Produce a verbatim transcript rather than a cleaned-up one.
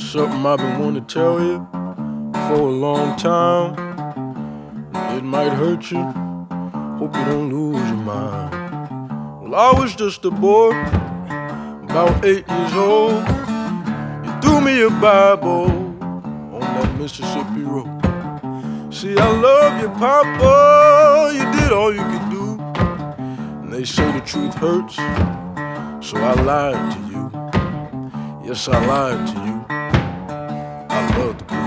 Something I've been wanting to tell you for a long time. It might hurt you, hope you don't lose your mind. Well, I was just a boy, about eight years old. You threw me a Bible on that Mississippi road. See, I love you, Papa, you did all you could do. And they say the truth hurts, so I lied to you. Yes, I lied to you. I love the